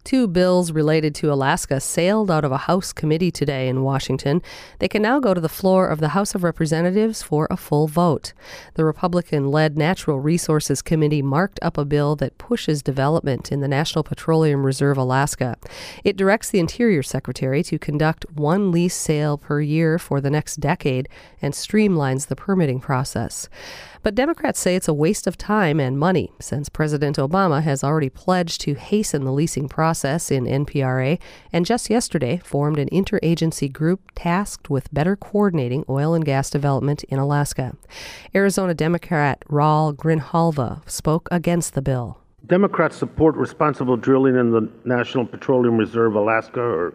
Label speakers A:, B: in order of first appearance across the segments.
A: Two bills related to Alaska sailed out of a House committee today in Washington. They can now go to the floor of the House of Representatives for a full vote. The Republican-led Natural Resources Committee marked up a bill that pushes development in the National Petroleum Reserve Alaska. It directs the Interior Secretary to conduct one lease sale per year for the next decade and streamlines the permitting process. But Democrats say it's a waste of time and money, since President Obama has already pledged to hasten the leasing process in NPRA and just yesterday formed an interagency group tasked with better coordinating oil and gas development in Alaska. Arizona Democrat Raul Grijalva spoke against the bill.
B: Democrats support responsible drilling in the National Petroleum Reserve Alaska, or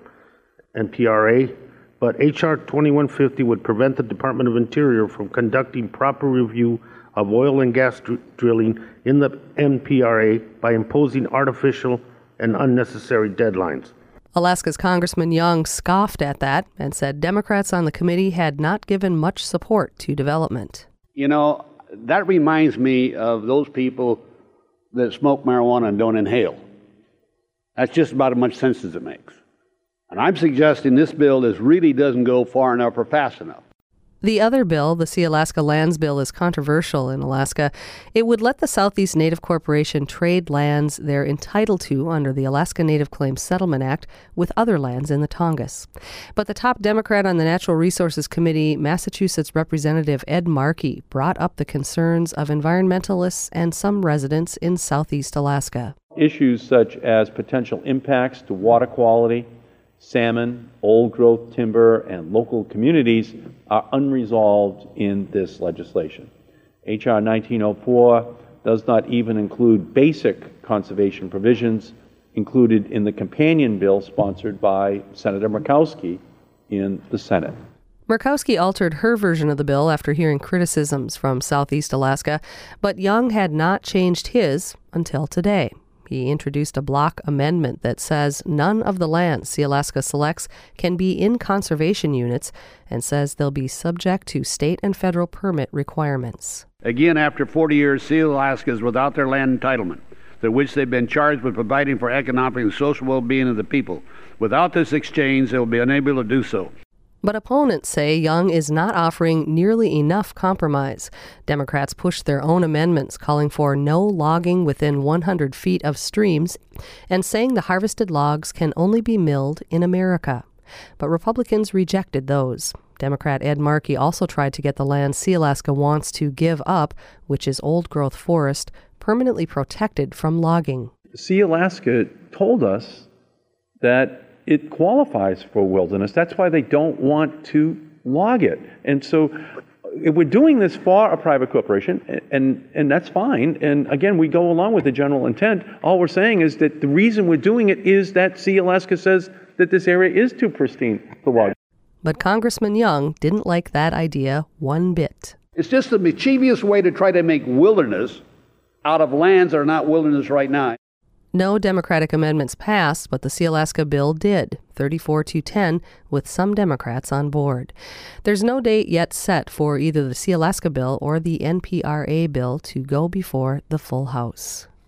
B: NPRA, but H.R. 2150 would prevent the Department of Interior from conducting proper review of oil and gas drilling in the NPRA by imposing artificial and unnecessary deadlines.
A: Alaska's Congressman Young scoffed at that and said Democrats on the committee had not given much support to development.
C: You know, that reminds me of those people that smoke marijuana and don't inhale. That's just about as much sense as it makes. And I'm suggesting this bill really doesn't go far enough or fast enough.
A: The other bill, the Sealaska Lands Bill, is controversial in Alaska. It would let the Southeast Native Corporation trade lands they're entitled to under the Alaska Native Claims Settlement Act with other lands in the Tongass. But the top Democrat on the Natural Resources Committee, Massachusetts Representative Ed Markey, brought up the concerns of environmentalists and some residents in Southeast Alaska.
D: Issues such as potential impacts to water quality, salmon, old-growth timber, and local communities are unresolved in this legislation. H.R. 1904 does not even include basic conservation provisions included in the companion bill sponsored by Senator Murkowski in the Senate.
A: Murkowski altered her version of the bill after hearing criticisms from Southeast Alaska, but Young had not changed his until today. He introduced a block amendment that says none of the lands Sealaska selects can be in conservation units and says they'll be subject to state and federal permit requirements.
C: Again, after 40 years, Sealaska is without their land entitlement, through which they've been charged with providing for economic and social well-being of the people. Without this exchange, they will be unable to do so.
A: But opponents say Young is not offering nearly enough compromise. Democrats pushed their own amendments calling for no logging within 100 feet of streams and saying the harvested logs can only be milled in America. But Republicans rejected those. Democrat Ed Markey also tried to get the land Sealaska wants to give up, which is old-growth forest, permanently protected from logging.
D: Sealaska told us that it qualifies for wilderness. That's why they don't want to log it. And so if we're doing this for a private corporation, and that's fine. And again, we go along with the general intent. All we're saying is that the reason we're doing it is that Sealaska says that this area is too pristine for logging.
A: But Congressman Young didn't like that idea one bit.
C: It's just a mischievous way to try to make wilderness out of lands that are not wilderness right now.
A: No Democratic amendments passed, but the Sealaska bill did, 34-10, with some Democrats on board. There's no date yet set for either the Sealaska bill or the NPRA bill to go before the full House.